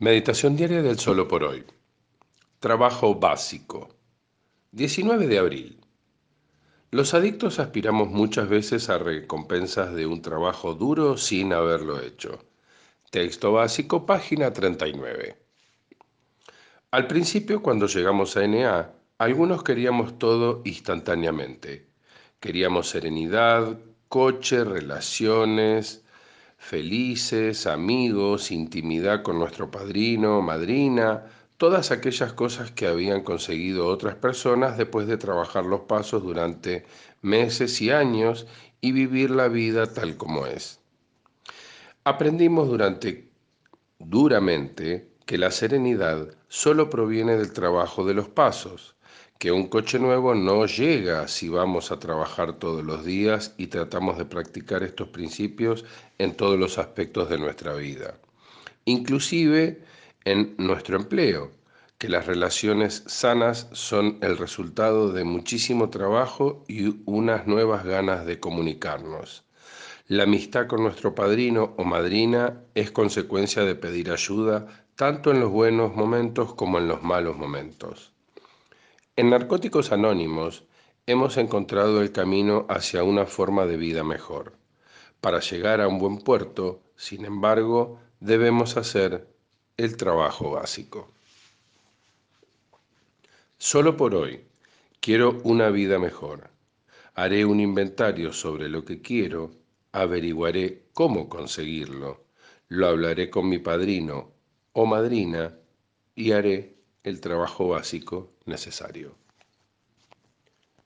Meditación diaria del solo por hoy. Trabajo básico. 19 de abril. Los adictos aspiramos muchas veces a recompensas de un trabajo duro sin haberlo hecho. Texto básico, página 39. Al principio, cuando llegamos a NA, algunos queríamos todo instantáneamente. Queríamos serenidad, coche, relaciones, felices, amigos, intimidad con nuestro padrino, madrina, todas aquellas cosas que habían conseguido otras personas después de trabajar los pasos durante meses y años y vivir la vida tal como es. Aprendimos duramente que la serenidad solo proviene del trabajo de los pasos, que un coche nuevo no llega si vamos a trabajar todos los días y tratamos de practicar estos principios en todos los aspectos de nuestra vida, inclusive en nuestro empleo, que las relaciones sanas son el resultado de muchísimo trabajo y unas nuevas ganas de comunicarnos. La amistad con nuestro padrino o madrina es consecuencia de pedir ayuda tanto en los buenos momentos como en los malos momentos. En Narcóticos Anónimos hemos encontrado el camino hacia una forma de vida mejor. Para llegar a un buen puerto, sin embargo, debemos hacer el trabajo básico. Solo por hoy, quiero una vida mejor. Haré un inventario sobre lo que quiero, averiguaré cómo conseguirlo, lo hablaré con mi padrino o madrina y haré el trabajo básico necesario.